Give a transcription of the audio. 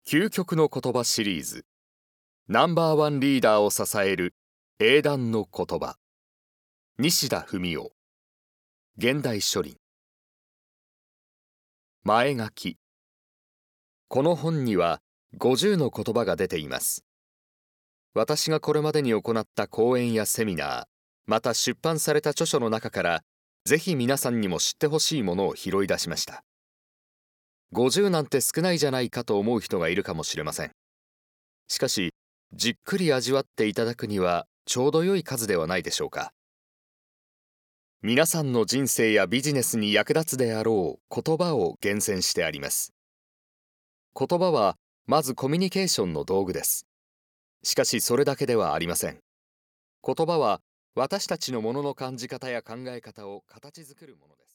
究極の言葉シリーズ、ナンバーワンリーダーを支える英断の言葉。西田文夫。現代書林。前書き。この本には50の言葉が出ています。私がこれまでに行った講演やセミナー、また出版された著書の中から、ぜひ皆さんにも知ってほしいものを拾い出しました。50なんて少ないじゃないかと思う人がいるかもしれません。しかし、じっくり味わっていただくにはちょうど良い数ではないでしょうか。皆さんの人生やビジネスに役立つであろう言葉を厳選してあります。言葉はまずコミュニケーションの道具です。しかしそれだけではありません。言葉は私たちのものの感じ方や考え方を形作るものです。